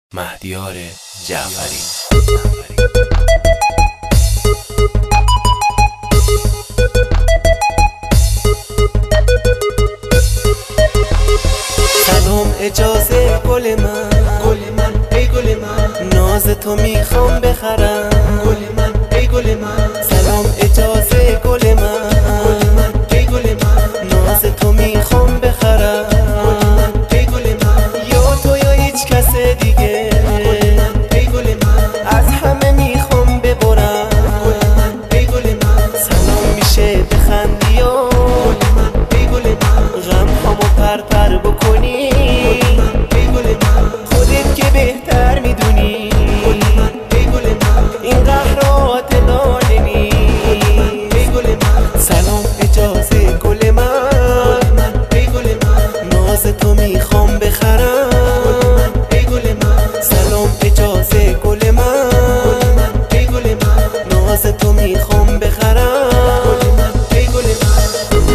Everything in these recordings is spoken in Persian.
مهدیار جعفری. سلام اجازه گل من ای گل من، ناز تو میخوام بخرم گل من ای گل من. سلام اجازه گل من ای گل من، ناز تو میخوام بخرم گل من ای گل من. یا تو یا هیچ کس دیگه گل من ای گل من، از همه میخوام ببرم گل من ای گل من. سلام میشه بخندی و گل من ای گل من، غم هامو پر بکنی گل من ای گل من. خودت که بهتر میدونی گل من ای گل من، این قهرات لالمی گل من ای گل من. سلام اجازه گل من ای گل من، ناز تو میخوام بخرم گل من ای گل من. سلام اجازه گل من ای گل من، ناز تو میخوام بخرم گل من ای گل من.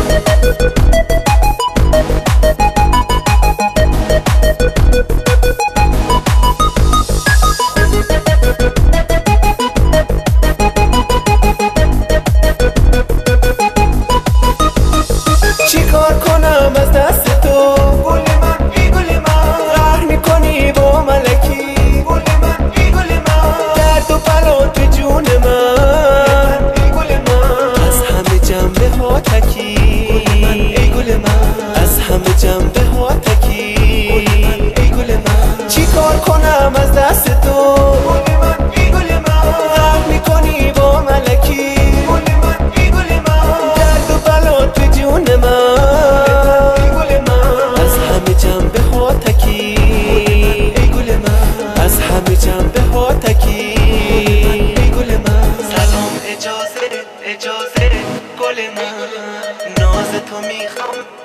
چیکار کنم از دست تو گل من ای گل من، قهر میکنی با ملکی گل من ای گل من. درد و بلا تو جون من ای گل من، از همه جنبه ها تکی گل من ای گل من، از همه جنبه ها تکی گل من ای گل من. چیکار کنم از دست تو گل من ای گل من، قهر میکنی با ملکی گل من ای گل من. درد و بلا تو جون من ای گل من، از همه جنبه ها تکی ای گل من، از همه جنبه ها تکی ای گل من. سلام اجازه گل من، ناز تو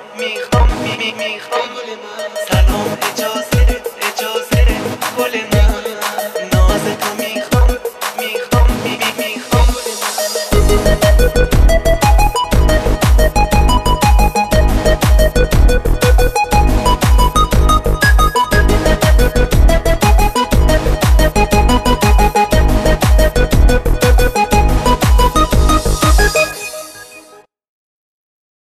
میخوام گل من. سلام اجازه گل من،